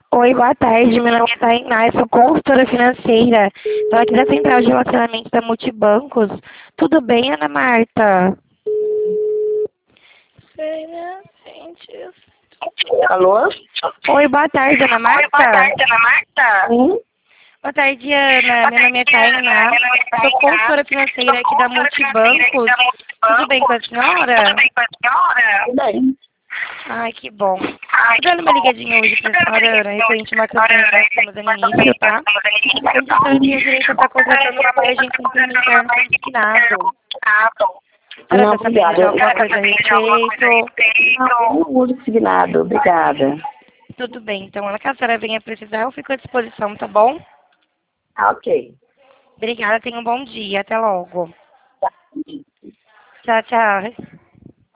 Oi, boa tarde. Meu nome é Tainá, eu sou consultora financeira. Estou aqui da Central de Relacionamento da Multibancos. Tudo bem, Ana Marta? Sei, né, gente? Alô? Oi, boa tarde, Ana Oi, boa Marta. tarde, Ana Marta. Sim. Boa tarde, Ana. Boa Meu nome é tarde, Ana. Tainá. Meu nome é Sou Tainá. consultora Sou financeira aqui da consultora financeira aqui Multibancos. da Tudo bem com a Multibancos. Tudo senhora? bem com a senhora? Tudo bem. Ai, que bom. Ai, Tô que dando uma bom. ligadinha hoje pra Eu quero me senhora, ligar Ana, de hoje referente a para uma a senhora, campanha que nós né? estamos dando Uma campanha início, que nós tá? estamos dando início, Onde a tá? senhora tem o direito a estar contratando uma agente em turno interno consignado. A senhora Não, tá sabendo de obrigada. alguma coisa a De alguma coisa a respeito? respeito? Não, eu não uso signado. Obrigada. Tudo bem, então, Ana, caso a senhora venha precisar, eu fico à disposição, tá bom? Ah, ok. Obrigada, tenha um bom dia. Até logo. Tchau, tchau.